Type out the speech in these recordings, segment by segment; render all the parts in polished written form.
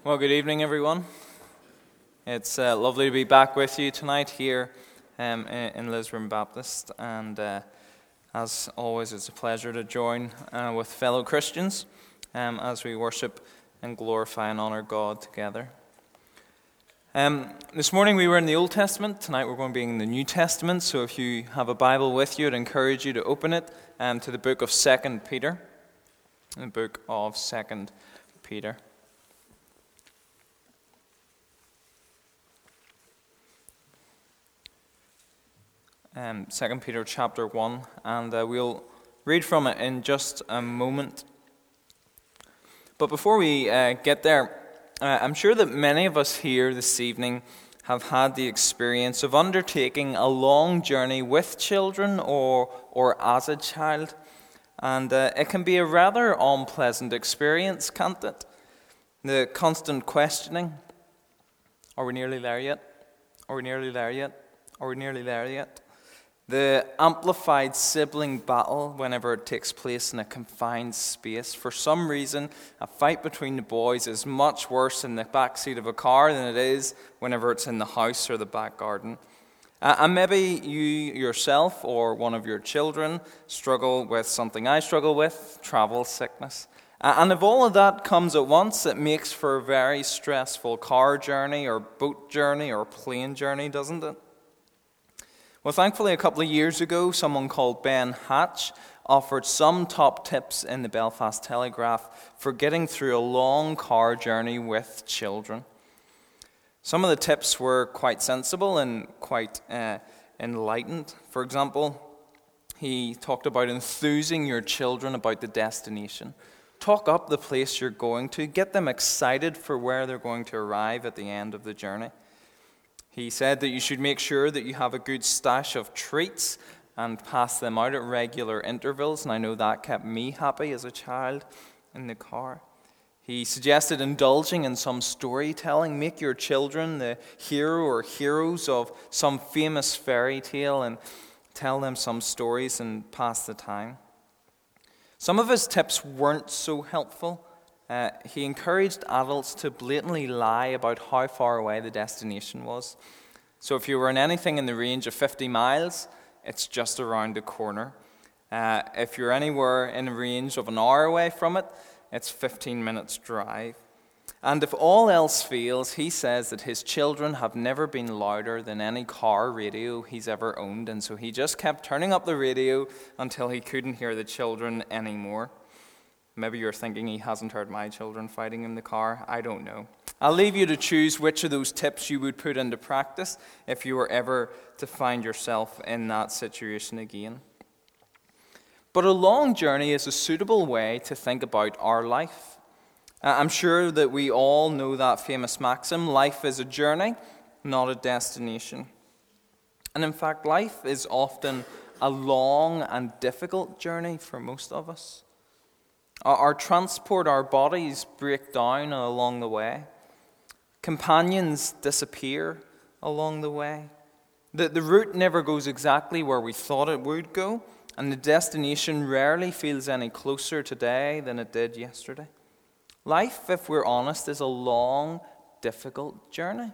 Well, good evening, everyone. It's lovely to be back with you tonight here in Lisburn Baptist, and as always, it's a pleasure to join with fellow Christians as we worship and glorify and honor God together. This morning we were in the Old Testament. Tonight we're going to be in the New Testament, so if you have a Bible with you, I'd encourage you to open it to the book of 2 Peter. The book of 2 Peter. 2 Peter chapter 1, and we'll read from it in just a moment. But before we get there, I'm sure that many of us here this evening have had the experience of undertaking a long journey with children or as a child, and it can be a rather unpleasant experience, can't it? The constant questioning, are we nearly there yet? Are we nearly there yet? Are we nearly there yet? The amplified sibling battle whenever it takes place in a confined space. For some reason, a fight between the boys is much worse in the backseat of a car than it is whenever it's in the house or the back garden. And maybe you yourself or one of your children struggle with something I struggle with, travel sickness. And if all of that comes at once, it makes for a very stressful car journey or boat journey or plane journey, doesn't it? Well, thankfully, a couple of years ago, someone called Ben Hatch offered some top tips in the Belfast Telegraph for getting through a long car journey with children. Some of the tips were quite sensible and quite enlightened. For example, he talked about enthusing your children about the destination. Talk up the place you're going to. Get them excited for where they're going to arrive at the end of the journey. He said that you should make sure that you have a good stash of treats and pass them out at regular intervals, and I know that kept me happy as a child in the car. He suggested indulging in some storytelling. Make your children the hero or heroes of some famous fairy tale and tell them some stories and pass the time. Some of his tips weren't so helpful. He encouraged adults to blatantly lie about how far away the destination was. So if you were in anything in the range of 50 miles, it's just around the corner. If you're anywhere in a range of an hour away from it, it's 15 minutes drive. And if all else fails, he says that his children have never been louder than any car radio he's ever owned, and so he just kept turning up the radio until he couldn't hear the children anymore. Maybe you're thinking he hasn't heard my children fighting in the car. I don't know. I'll leave you to choose which of those tips you would put into practice if you were ever to find yourself in that situation again. But a long journey is a suitable way to think about our life. I'm sure that we all know that famous maxim, life is a journey, not a destination. And in fact, life is often a long and difficult journey for most of us. Our transport, our bodies break down along the way. Companions disappear along the way. The route never goes exactly where we thought it would go, and the destination rarely feels any closer today than it did yesterday. Life, if we're honest, is a long, difficult journey.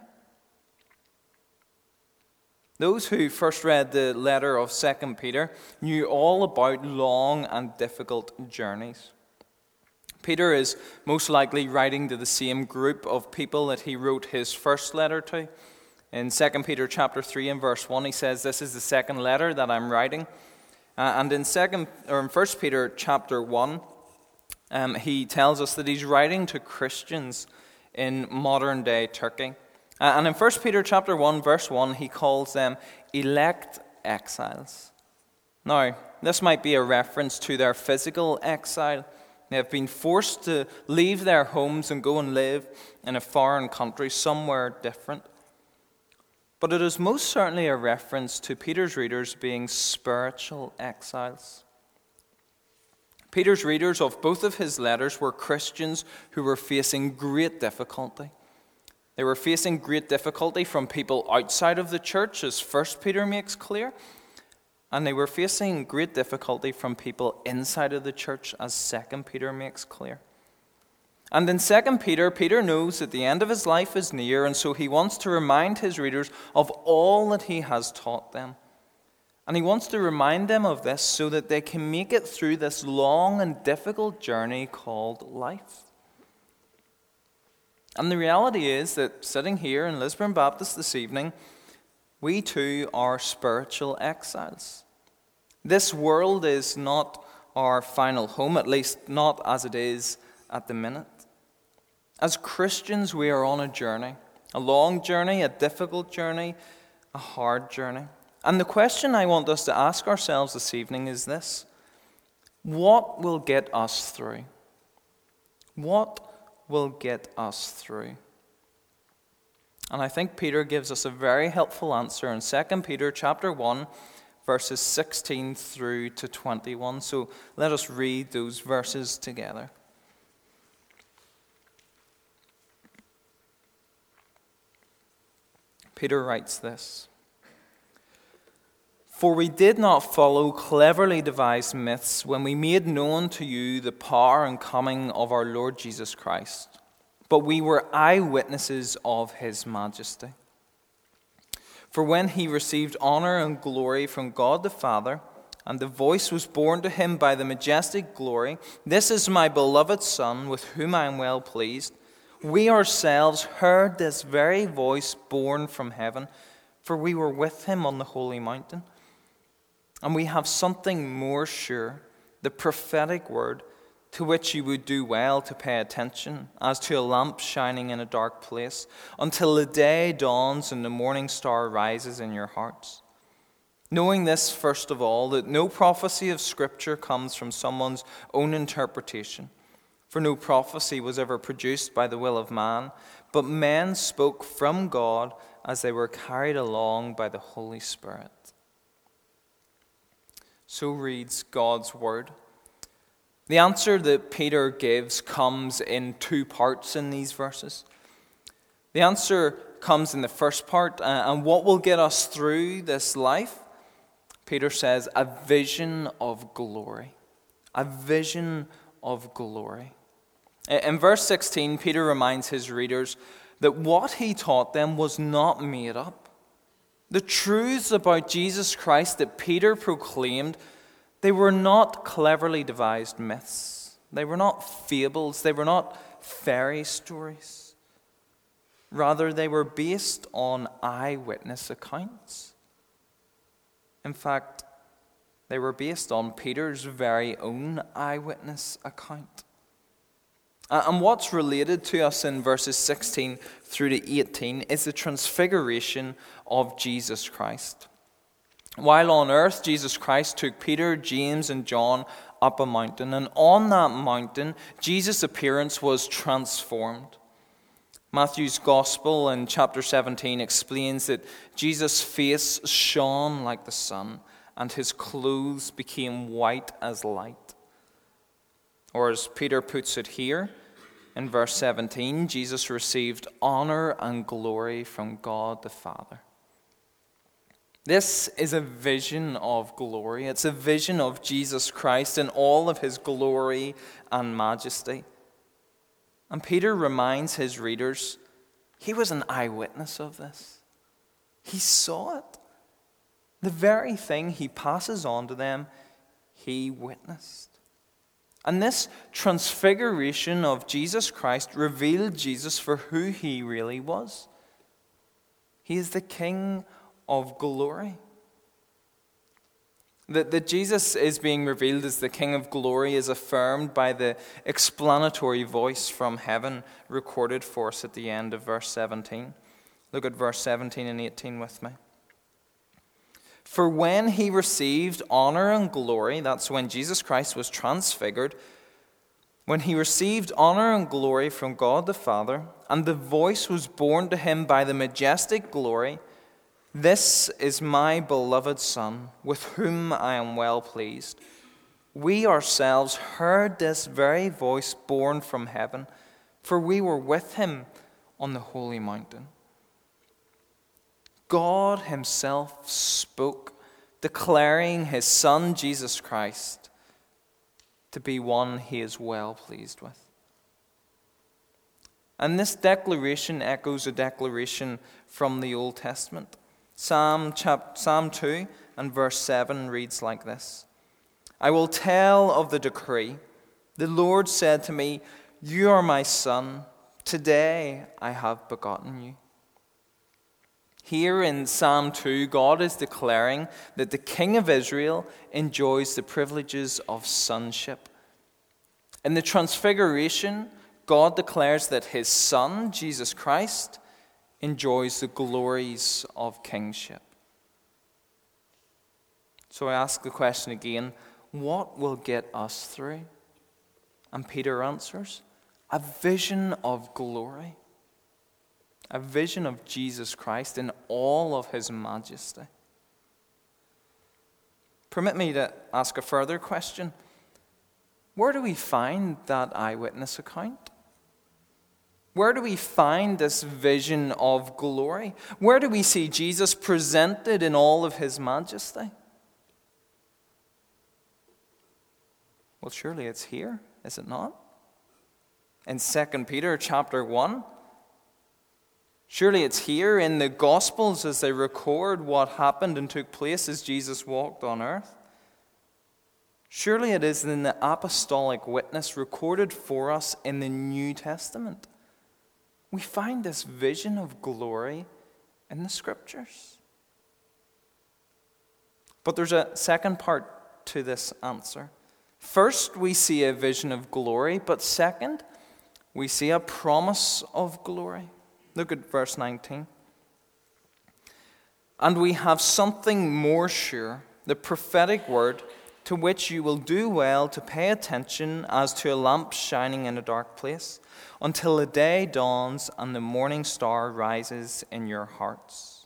Those who first read the letter of 2 Peter knew all about long and difficult journeys. Peter is most likely writing to the same group of people that he wrote his first letter to. In 2 Peter chapter 3 and verse 1, he says, "This is the second letter that I'm writing." And in 1 Peter chapter 1, he tells us that he's writing to Christians in modern-day Turkey. And in 1 Peter chapter 1, verse 1, he calls them elect exiles. Now, this might be a reference to their physical exile. They have been forced to leave their homes and go and live in a foreign country, somewhere different. But it is most certainly a reference to Peter's readers being spiritual exiles. Peter's readers of both of his letters were Christians who were facing great difficulty. They were facing great difficulty from people outside of the church, as 1 Peter makes clear. And they were facing great difficulty from people inside of the church, as 2 Peter makes clear. And in 2 Peter, Peter knows that the end of his life is near, and so he wants to remind his readers of all that he has taught them. And he wants to remind them of this so that they can make it through this long and difficult journey called life. And the reality is that sitting here in Lisburn Baptist this evening, we too are spiritual exiles. This world is not our final home, at least not as it is at the minute. As Christians, we are on a journey, a long journey, a difficult journey, a hard journey. And the question I want us to ask ourselves this evening is this: what will get us through? What will get us through? And I think Peter gives us a very helpful answer in 2 Peter chapter 1, verses 16 through to 21. So let us read those verses together. Peter writes this: "For we did not follow cleverly devised myths when we made known to you the power and coming of our Lord Jesus Christ, but we were eyewitnesses of his majesty. For when he received honor and glory from God the Father, and the voice was borne to him by the majestic glory, 'This is my beloved Son, with whom I am well pleased,' we ourselves heard this very voice borne from heaven, for we were with him on the holy mountain. And we have something more sure, the prophetic word, to which you would do well to pay attention, as to a lamp shining in a dark place, until the day dawns and the morning star rises in your hearts. Knowing this, first of all, that no prophecy of Scripture comes from someone's own interpretation. For no prophecy was ever produced by the will of man, but men spoke from God as they were carried along by the Holy Spirit." So reads God's word. The answer that Peter gives comes in two parts in these verses. The answer comes in the first part, and what will get us through this life? Peter says, a vision of glory. A vision of glory. In verse 16, Peter reminds his readers that what he taught them was not made up. The truths about Jesus Christ that Peter proclaimed, they were not cleverly devised myths. They were not fables. They were not fairy stories. Rather, they were based on eyewitness accounts. In fact, they were based on Peter's very own eyewitness account. And what's related to us in verses 16 through to 18 is the transfiguration of Jesus Christ. While on earth, Jesus Christ took Peter, James, and John up a mountain. And on that mountain, Jesus' appearance was transformed. Matthew's Gospel in chapter 17 explains that Jesus' face shone like the sun, and his clothes became white as light. Or as Peter puts it here, in verse 17, Jesus received honor and glory from God the Father. This is a vision of glory. It's a vision of Jesus Christ in all of his glory and majesty. And Peter reminds his readers, he was an eyewitness of this. He saw it. The very thing he passes on to them, he witnessed. And this transfiguration of Jesus Christ revealed Jesus for who he really was. He is the King of glory. That Jesus is being revealed as the King of glory is affirmed by the explanatory voice from heaven recorded for us at the end of verse 17. Look at verse 17 and 18 with me. For when he received honor and glory, that's when Jesus Christ was transfigured, when he received honor and glory from God the Father, and the voice was borne to him by the majestic glory, "This is my beloved Son, with whom I am well pleased." We ourselves heard this very voice borne from heaven, for we were with him on the holy mountain. God himself spoke, declaring his Son, Jesus Christ, to be one he is well pleased with. And this declaration echoes a declaration from the Old Testament. Psalm 2 and verse 7 reads like this: I will tell of the decree. The Lord said to me, you are my son. Today I have begotten you. Here in Psalm 2, God is declaring that the King of Israel enjoys the privileges of sonship. In the Transfiguration, God declares that his Son, Jesus Christ, enjoys the glories of kingship. So I ask the question again, what will get us through? And Peter answers, a vision of glory. A vision of Jesus Christ in all of his majesty. Permit me to ask a further question. Where do we find that eyewitness account? Where do we find this vision of glory? Where do we see Jesus presented in all of his majesty? Well, surely it's here, is it not? In 2 Peter chapter 1. Surely it's here in the Gospels as they record what happened and took place as Jesus walked on earth. Surely it is in the apostolic witness recorded for us in the New Testament. We find this vision of glory in the Scriptures. But there's a second part to this answer. First, we see a vision of glory, but second, we see a promise of glory. Look at verse 19. And we have something more sure, the prophetic word, to which you will do well to pay attention as to a lamp shining in a dark place, until the day dawns and the morning star rises in your hearts.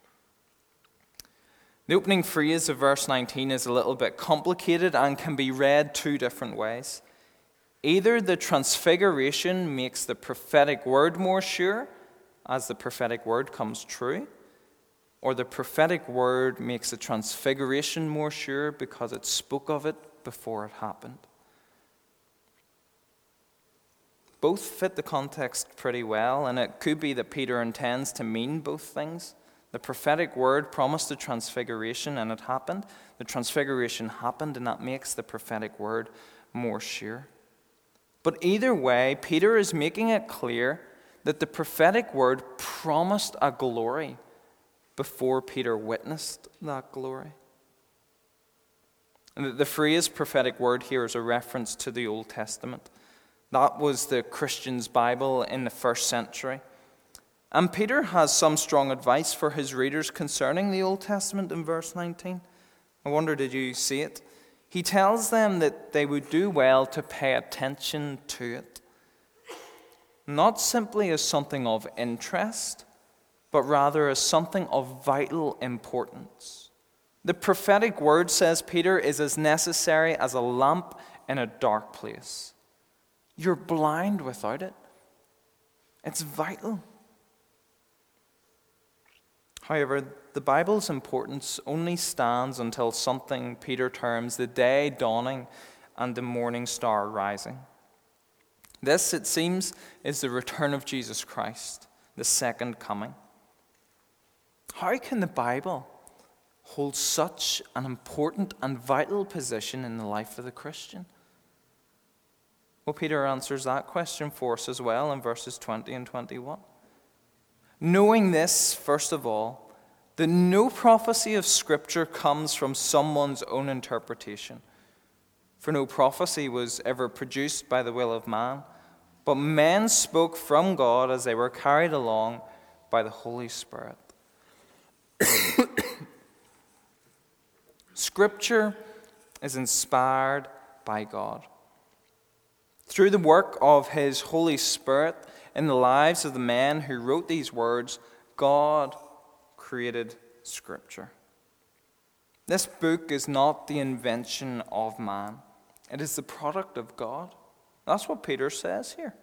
The opening phrase of verse 19 is a little bit complicated and can be read two different ways. Either the transfiguration makes the prophetic word more sure, as the prophetic word comes true, or the prophetic word makes the transfiguration more sure because it spoke of it before it happened. Both fit the context pretty well, and it could be that Peter intends to mean both things. The prophetic word promised the transfiguration, and it happened. The transfiguration happened, and that makes the prophetic word more sure. But either way, Peter is making it clear that the prophetic word promised a glory before Peter witnessed that glory. And the phrase prophetic word here is a reference to the Old Testament. That was the Christian's Bible in the first century. And Peter has some strong advice for his readers concerning the Old Testament in verse 19. I wonder, did you see it? He tells them that they would do well to pay attention to it. Not simply as something of interest, but rather as something of vital importance. The prophetic word, says Peter, is as necessary as a lamp in a dark place. You're blind without it. It's vital. However, the Bible's importance only stands until something Peter terms the day dawning and the morning star rising. This, it seems, is the return of Jesus Christ, the second coming. How can the Bible hold such an important and vital position in the life of the Christian? Well, Peter answers that question for us as well in verses 20 and 21. Knowing this, first of all, that no prophecy of Scripture comes from someone's own interpretation. For no prophecy was ever produced by the will of man, but men spoke from God as they were carried along by the Holy Spirit. Scripture is inspired by God. Through the work of His Holy Spirit in the lives of the men who wrote these words, God created Scripture. This book is not the invention of man. It is the product of God. That's what Peter says here.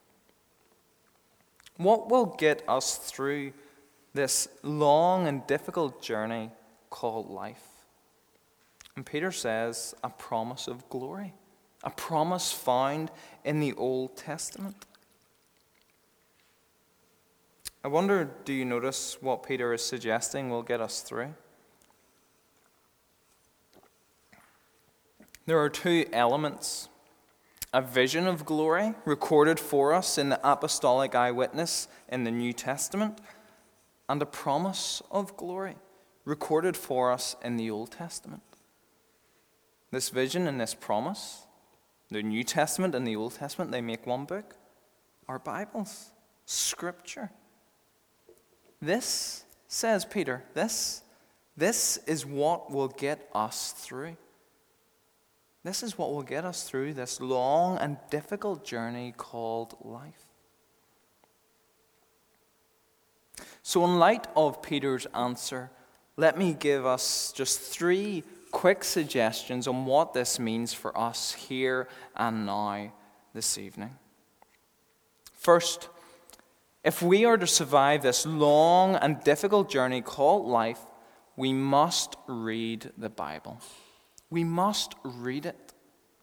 What will get us through this long and difficult journey called life? And Peter says, a promise of glory. A promise found in the Old Testament. I wonder, do you notice what Peter is suggesting will get us through? There are two elements: a vision of glory recorded for us in the apostolic eyewitness in the New Testament, and a promise of glory recorded for us in the Old Testament. This vision and this promise, the New Testament and the Old Testament, they make one book, our Bibles, Scripture. This, says Peter, this is what will get us through. This is what will get us through this long and difficult journey called life. So in light of Peter's answer, let me give us just 3 quick suggestions on what this means for us here and now this evening. First, if we are to survive this long and difficult journey called life, we must read the Bible. We must read it.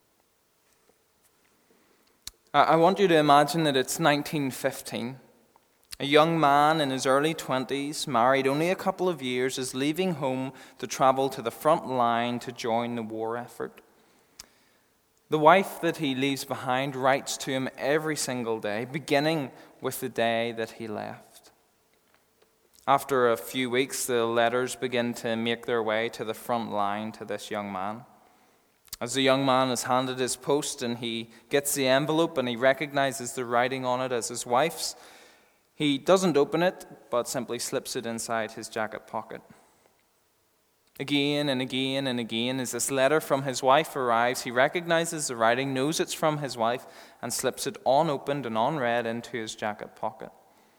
I want you to imagine that it's 1915. A young man in his early 20s, married only a couple of years, is leaving home to travel to the front line to join the war effort. The wife that he leaves behind writes to him every single day, beginning with the day that he left. After a few weeks, the letters begin to make their way to the front line to this young man. As the young man is handed his post and he gets the envelope and he recognizes the writing on it as his wife's, he doesn't open it, but simply slips it inside his jacket pocket. Again and again and again, as this letter from his wife arrives, he recognizes the writing, knows it's from his wife, and slips it unopened and unread into his jacket pocket.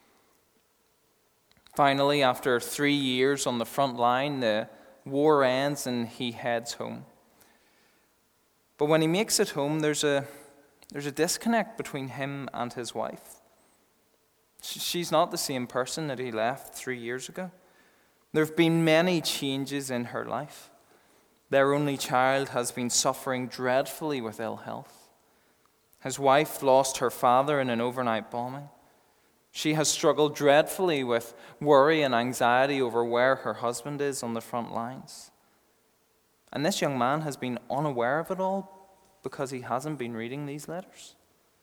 Finally, after 3 years on the front line, the war ends and he heads home. But when he makes it home, there's a disconnect between him and his wife. She's not the same person that he left 3 years ago. There have been many changes in her life. Their only child has been suffering dreadfully with ill health. His wife lost her father in an overnight bombing. She has struggled dreadfully with worry and anxiety over where her husband is on the front lines. And this young man has been unaware of it all because he hasn't been reading these letters.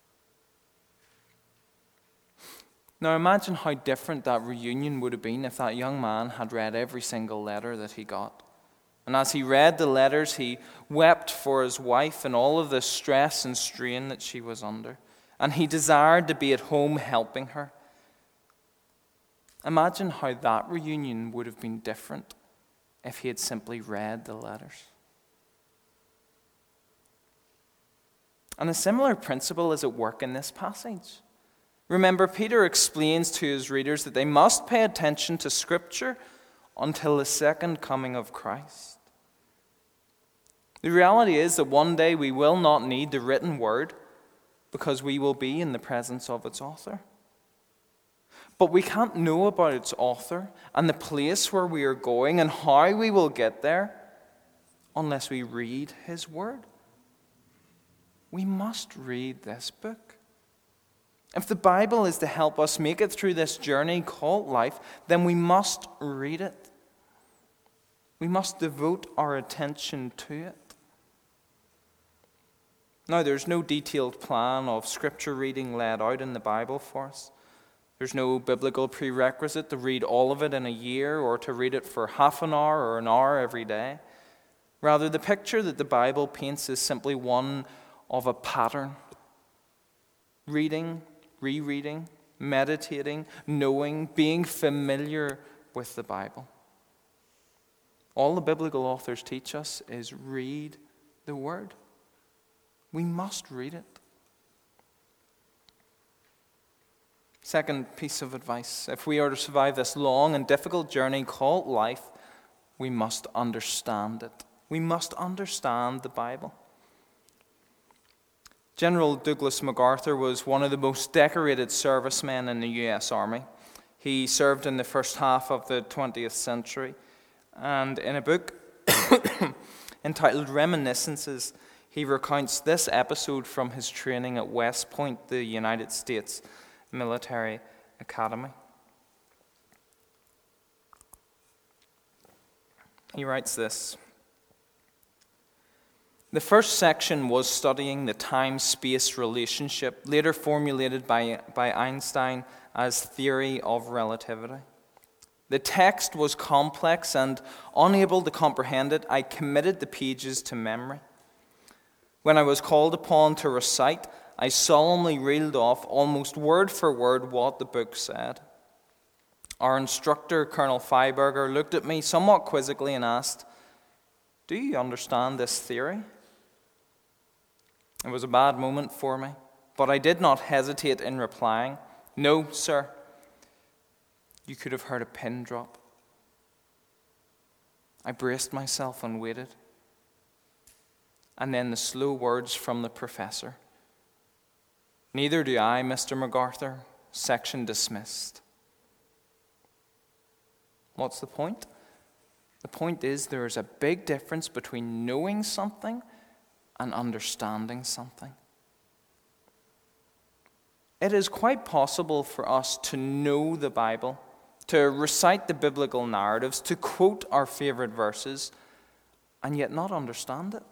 Now imagine how different that reunion would have been if that young man had read every single letter that he got. And as he read the letters, he wept for his wife and all of the stress and strain that she was under. And he desired to be at home helping her. Imagine how that reunion would have been different if he had simply read the letters. And a similar principle is at work in this passage. Remember, Peter explains to his readers that they must pay attention to Scripture until the second coming of Christ. The reality is that one day we will not need the written word because we will be in the presence of its author. But we can't know about its author and the place where we are going and how we will get there unless we read his word. We must read this book. If the Bible is to help us make it through this journey called life, then we must read it. We must devote our attention to it. Now, there's no detailed plan of Scripture reading laid out in the Bible for us. There's no biblical prerequisite to read all of it in a year or to read it for half an hour or an hour every day. Rather, the picture that the Bible paints is simply one of a pattern. Reading, rereading, meditating, knowing, being familiar with the Bible. All the biblical authors teach us is read the Word. We must read it. Second piece of advice: if we are to survive this long and difficult journey called life, we must understand it. We must understand the Bible. General Douglas MacArthur was one of the most decorated servicemen in the U.S. Army. He served in the first half of the 20th century, and in a book entitled Reminiscences, he recounts this episode from his training at West Point, the United States Military Academy. He writes this: "The first section was studying the time-space relationship, later formulated by Einstein as theory of relativity. The text was complex, and unable to comprehend it, I committed the pages to memory. When I was called upon to recite, I solemnly reeled off almost word for word what the book said. Our instructor, Colonel Freiberger, looked at me somewhat quizzically and asked, 'Do you understand this theory?' It was a bad moment for me, but I did not hesitate in replying, 'No, sir.' You could have heard a pin drop. I braced myself and waited. And then the slow words from the professor, 'Neither do I, Mr. MacArthur. Section dismissed.' What's the point? The point is there is a big difference between knowing something and understanding something. It is quite possible for us to know the Bible, to recite the biblical narratives, to quote our favorite verses, and yet not understand it.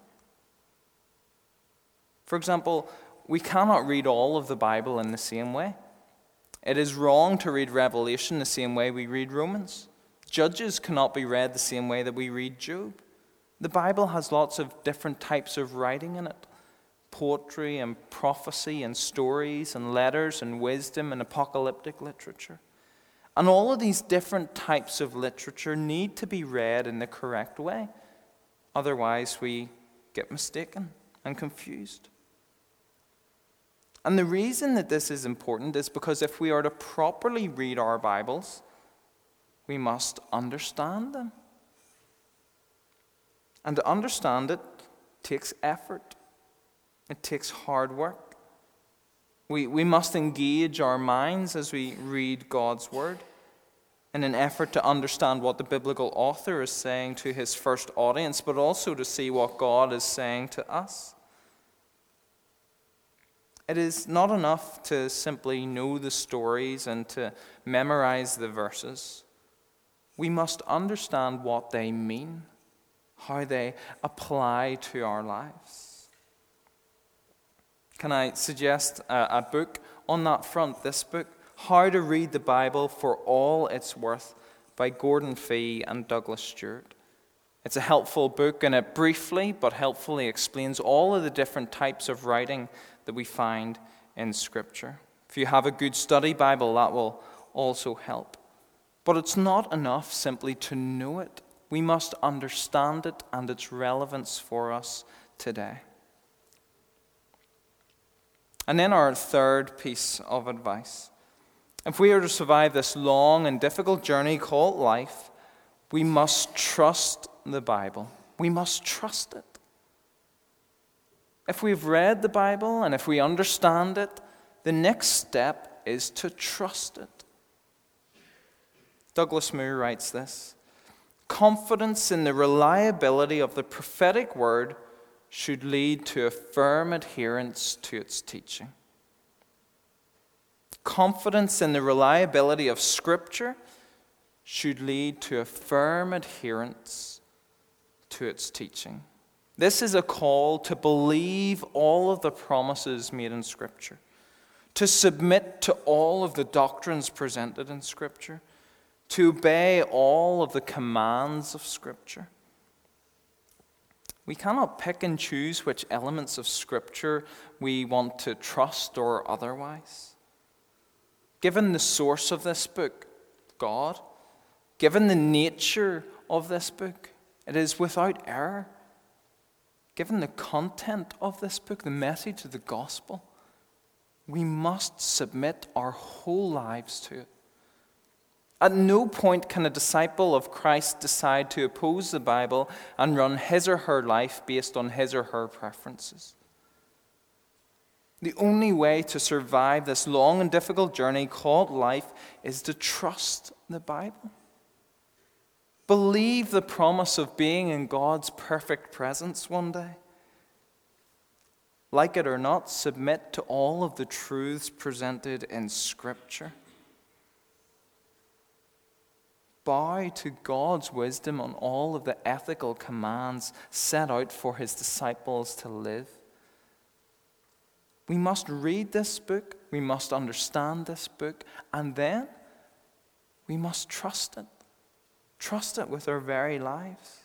For example, we cannot read all of the Bible in the same way. It is wrong to read Revelation the same way we read Romans. Judges cannot be read the same way that we read Job. The Bible has lots of different types of writing in it. Poetry and prophecy and stories and letters and wisdom and apocalyptic literature. And all of these different types of literature need to be read in the correct way. Otherwise, we get mistaken and confused. And the reason that this is important is because if we are to properly read our Bibles, we must understand them. And to understand it takes effort. It takes hard work. We must engage our minds as we read God's Word in an effort to understand what the biblical author is saying to his first audience, but also to see what God is saying to us. It is not enough to simply know the stories and to memorize the verses. We must understand what they mean, how they apply to our lives. Can I suggest a book on that front? This book, How to Read the Bible for All It's Worth, by Gordon Fee and Douglas Stewart. It's a helpful book, and it briefly but helpfully explains all of the different types of writing that we find in Scripture. If you have a good study Bible, that will also help. But it's not enough simply to know it. We must understand it and its relevance for us today. And then our third piece of advice. If we are to survive this long and difficult journey called life, we must trust the Bible. We must trust it. If we've read the Bible and if we understand it, the next step is to trust it. Douglas Moo writes this: "Confidence in the reliability of the prophetic word should lead to a firm adherence to its teaching." Confidence in the reliability of Scripture should lead to a firm adherence to its teaching. This is a call to believe all of the promises made in Scripture, to submit to all of the doctrines presented in Scripture, to obey all of the commands of Scripture. We cannot pick and choose which elements of Scripture we want to trust or otherwise. Given the source of this book, God, given the nature of this book, it is without error. Given the content of this book, the message of the gospel, we must submit our whole lives to it. At no point can a disciple of Christ decide to oppose the Bible and run his or her life based on his or her preferences. The only way to survive this long and difficult journey called life is to trust the Bible. Believe the promise of being in God's perfect presence one day. Like it or not, submit to all of the truths presented in Scripture. bow to God's wisdom on all of the ethical commands set out for his disciples to live. We must read this book, we must understand this book, and then we must trust it. Trust it with our very lives.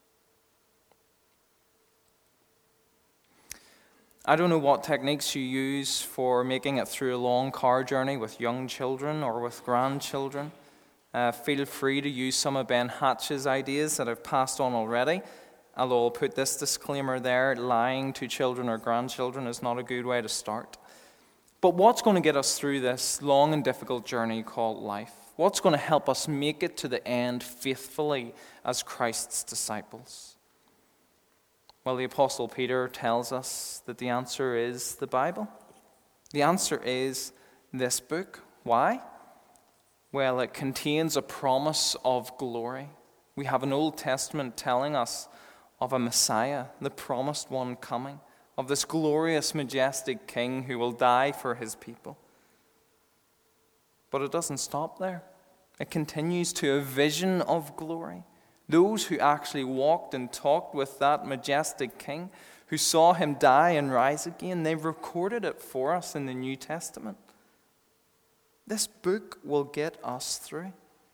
I don't know what techniques you use for making it through a long car journey with young children or with grandchildren. Feel free to use some of Ben Hatch's ideas that I've passed on already. Although I'll put this disclaimer there, lying to children or grandchildren is not a good way to start. But what's going to get us through this long and difficult journey called life? What's going to help us make it to the end faithfully as Christ's disciples? Well, the Apostle Peter tells us that the answer is the Bible. The answer is this book. Why? Well, it contains a promise of glory. We have an Old Testament telling us of a Messiah, the promised one coming, of this glorious, majestic King who will die for his people. But it doesn't stop there. It continues to a vision of glory. Those who actually walked and talked with that majestic King, who saw him die and rise again, they've recorded it for us in the New Testament. This book will get us through.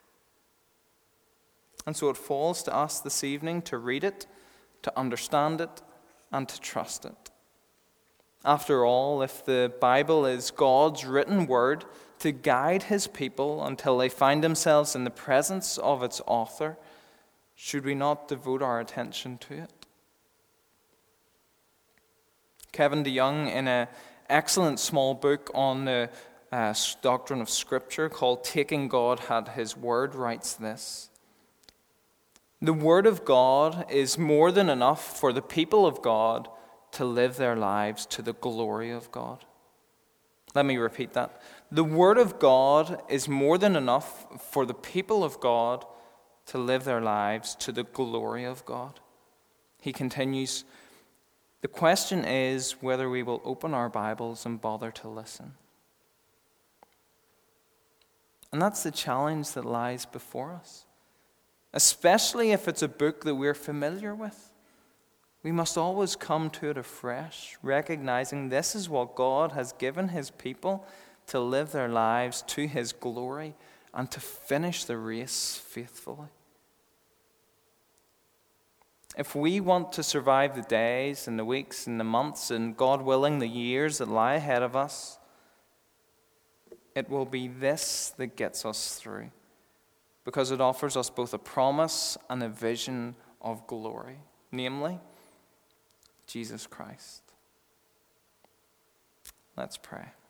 And so it falls to us this evening to read it, to understand it, and to trust it. After all, if the Bible is God's written word to guide his people until they find themselves in the presence of its author, should we not devote our attention to it? Kevin DeYoung, in an excellent small book on the doctrine of Scripture called Taking God at His Word, writes this: the Word of God is more than enough for the people of God to live their lives to the glory of God. Let me repeat that. The Word of God is more than enough for the people of God to live their lives to the glory of God. He continues, the question is whether we will open our Bibles and bother to listen. And that's the challenge that lies before us. Especially if it's a book that we're familiar with. We must always come to it afresh, recognizing this is what God has given his people to live their lives to his glory and to finish the race faithfully. If we want to survive the days and the weeks and the months and, God willing, the years that lie ahead of us, it will be this that gets us through, because it offers us both a promise and a vision of glory, namely, Jesus Christ. Let's pray.